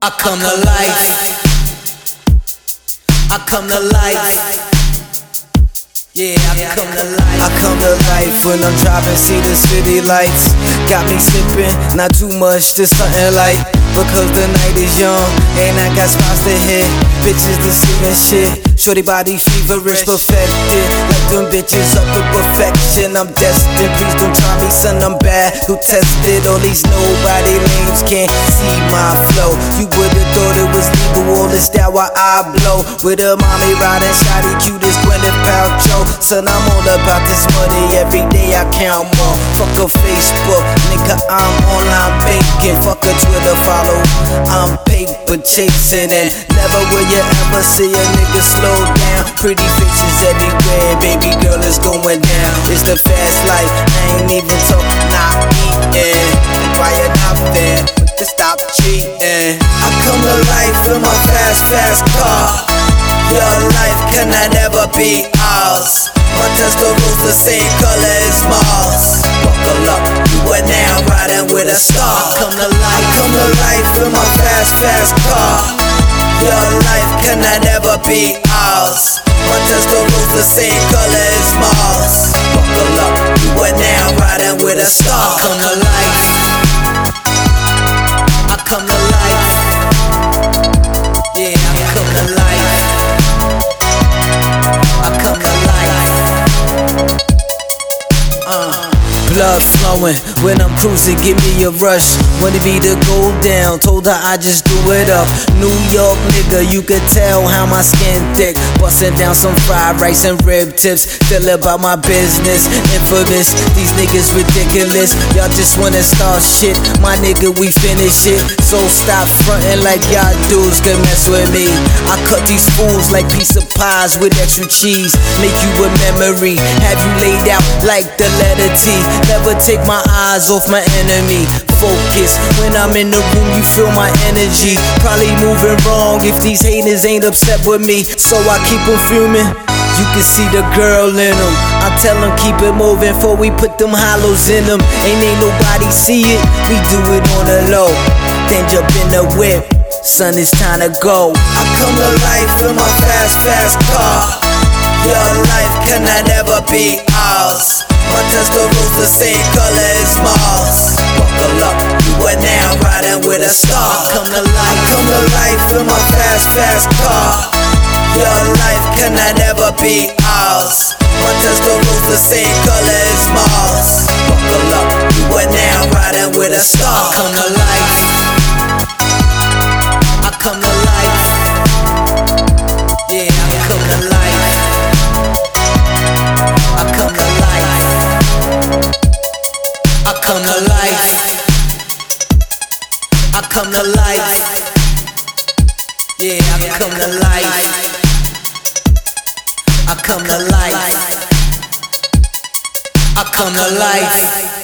I come to life. I come to life. Yeah, I come to life. I come to life when I'm driving, see the city lights. Got me sipping, not too much, just something light. Because the night is young, and I got spots to hit. Bitches deceiving shit. Shorty body feverish, perfected. Like them bitches up to perfection. I'm destined, please don't try me, son, I'm bad. Who tested all these nobody names can't see my flow. You would've thought it was legal, all this style while I blow. With a mommy riding shotty, cute as Gwyneth Paltrow. Son, I'm all about this money, every day I count more. Fuck a Facebook, nigga, I'm online baking. Fuck a Twitter follow, I'm paper chasing. And never will you ever see a nigga slow down. Pretty faces everywhere, baby girl, it's going down. It's the fast life, I ain't even talking, not eating. Why you not there? Just stop cheating. I come to life in my fast car. Your life cannot never be ours. My Testarossa the same color as Mars. Buckle up, you are now riding with a star. I come to life in my fast car. Your life cannot never be ours. My Testarossa the same color as Mars. Buckle up, you are now riding with a star. I come to life. I come to life. Yeah, I come to life. I come to life. Blood flowing when I'm cruising, give me a rush. Wanted me to go down, told her I just do it up. New York nigga, you could tell how my skin thick. Busting down some fried rice and rib tips. Feel about my business, infamous. These niggas ridiculous. Y'all just wanna start shit. My nigga, we finish it. So stop frontin' like y'all dudes can mess with me. I cut these fools like piece of pies with extra cheese. Make you a memory, have you laid out like the letter T. Never take my eyes off my enemy. Focus, when I'm in the room you feel my energy. Probably moving wrong if these haters ain't upset with me. So I keep them fuming, you can see the girl in them. I tell them keep it moving before we put them hollows in them. Ain't nobody see it, we do it on the low. Then jump in the whip, son, it's time to go. I come to life in my fast car. Your life cannot never be ours. My Testarossa the same color as Mars. Buckle up, you are now riding with a star. I come to life in my fast car. Your life cannot never be ours. My Testarossa the same color as Mars. Buckle up, you are now riding with a star. I come to life. I come to life. Yeah, I come to life. I come to life. I come to life. I come to life. Yeah, I come to life. I come to life. I come to life.